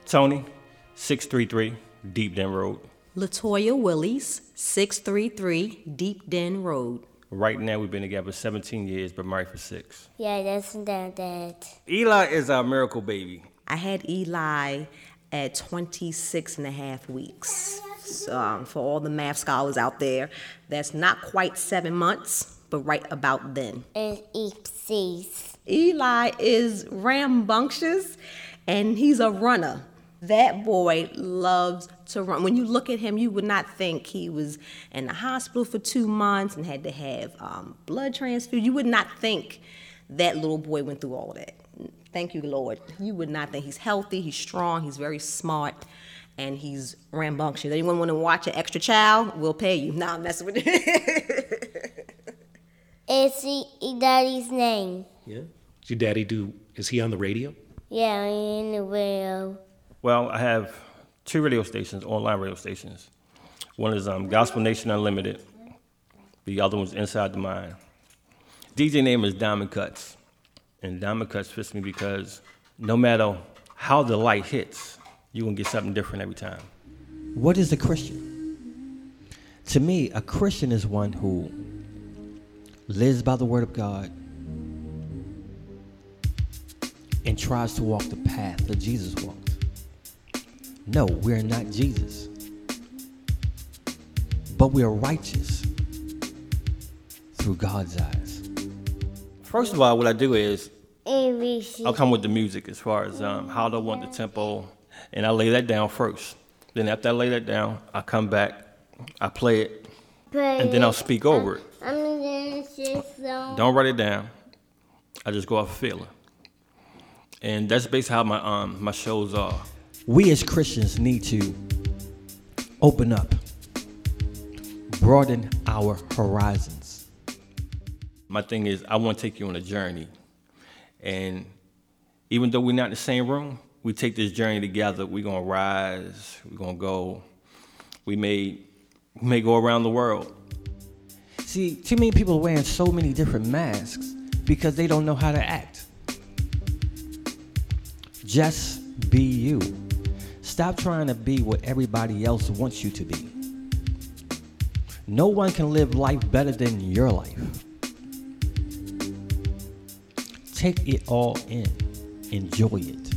Tony, 633 Deep Den Road. Latoya Willis, 633 Deep Den Road. Right now, we've been together 17 years, but married for 6. Yeah, that's Dad. Eli is our miracle baby. I had Eli at 26 and a half weeks. So, for all the math scholars out there, that's not quite 7 months, but right about then. And Ipsies. Eli is rambunctious, and he's a runner. That boy loves to run. When you look at him, you would not think he was in the hospital for 2 months and had to have blood transfusion. You would not think that little boy went through all of that. Thank you, Lord. You would not think. He's healthy, he's strong, he's very smart, and he's rambunctious. Anyone want to watch an extra child? We'll pay you. Nah, I'm messing with you. Is Daddy's name? Yeah. Does your daddy is he on the radio? Yeah, in the radio. Well, I have 2 radio stations, online radio stations. One is Gospel Nation Unlimited. The other one's Inside the Mind. DJ name is Diamond Cuts. And Diamond Cuts fits me because no matter how the light hits, you're going to get something different every time. What is a Christian? To me, a Christian is one who lives by the word of God and tries to walk the path that Jesus walked. No, we're not Jesus, but we are righteous through God's eyes. First of all, what I do is ABC. I'll come with the music as far as how I want the tempo, and I lay that down first. Then after I lay that down, I come back, I play it, and then I'll speak over it. Don't write it down. I just go off a feeling. And that's basically how my shows are. We as Christians need to open up, broaden our horizons. My thing is, I want to take you on a journey. And even though we're not in the same room, we take this journey together. We're going to rise. We're going to go. We may go around the world. See, too many people are wearing so many different masks because they don't know how to act. Just be you. Stop trying to be what everybody else wants you to be. No one can live life better than your life. Take it all in. Enjoy it.